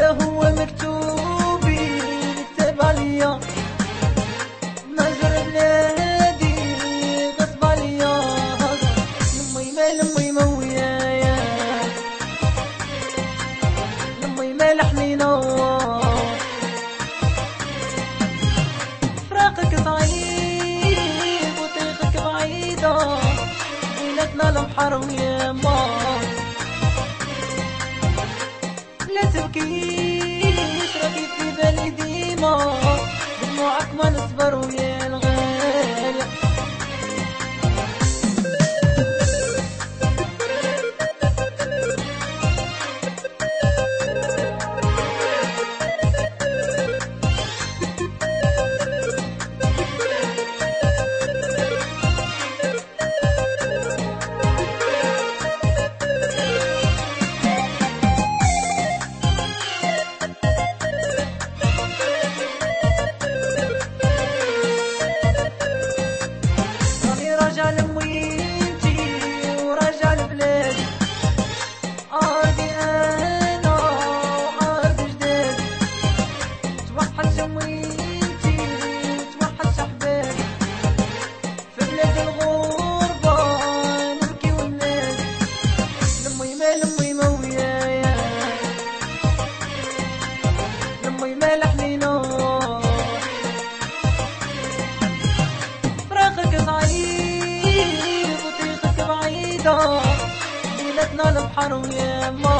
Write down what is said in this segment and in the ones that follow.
هذا هو مكتوبي كتب عليا نهجر بلادي غصب عليا لمي ما لمي ما ويايا لمي ما لحنينا فراقك صعيب وطريقك بعيدة بيناتنا البحر وياما لا تبكيش راكي في بالي ديما دموعك ما نصبر ويا الغالي راجع لمويتي وراجع لبلادي أرضي أنا وأرض جدادي توحد جمويتي وتوحد شحبابي في بلاد الغربة نبكي وننادي لمي ما ويايا لمي ما لحنينا فراقك صعيب وطريقك بعيدة بيناتنا البحر وياما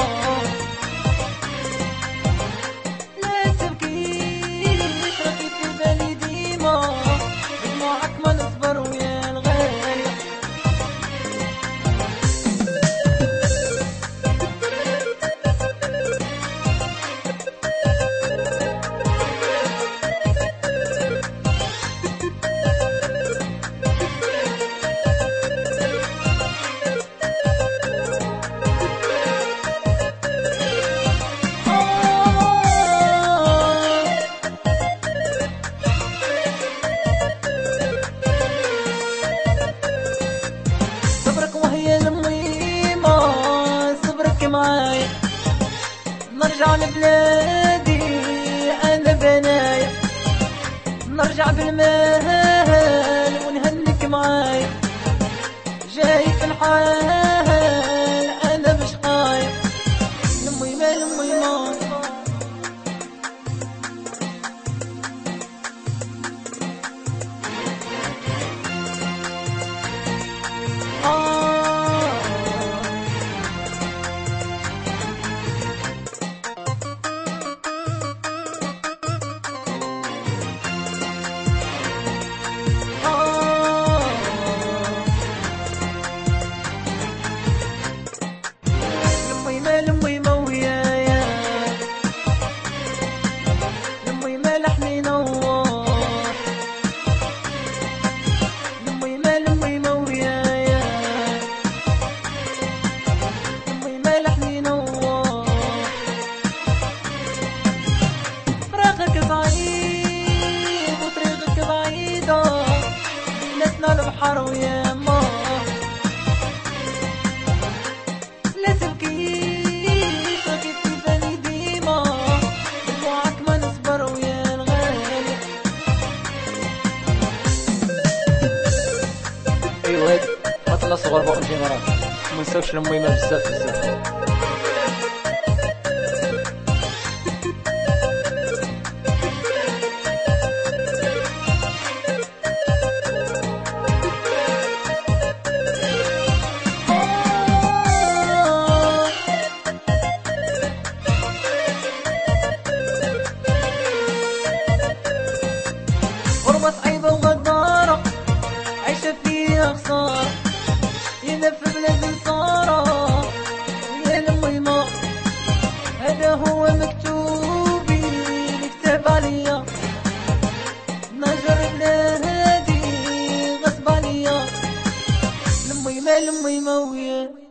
لا تبكيش راكي في بالي ديما دموعك ما نصبر ويا الغالي معايا نرجع لبلادي انا بنايا نرجع بالمال ونهنك معايا جاي في الحال انا بشقايا لمي ما لمي ما ويايا لمي ما لحنينا لمي ما ويايا لمي ما لحنينا فراقك صعيب وطريقك بعيدة بيناتنا البحر وياما لا تبكيش راكي في بالي ديما دموعك ما نصبر ويا الغالي ايوا هادي ما صغر بقى نجي مرات منساوش المهمة بزاف غربة صعيبة وغدارة عايشة فيها خسارة هنا في بلاد نصارى يا لمي ما هذا هو مكتوبي كتاب عليا نهجر بلادي غصب عليا لمي ما ويا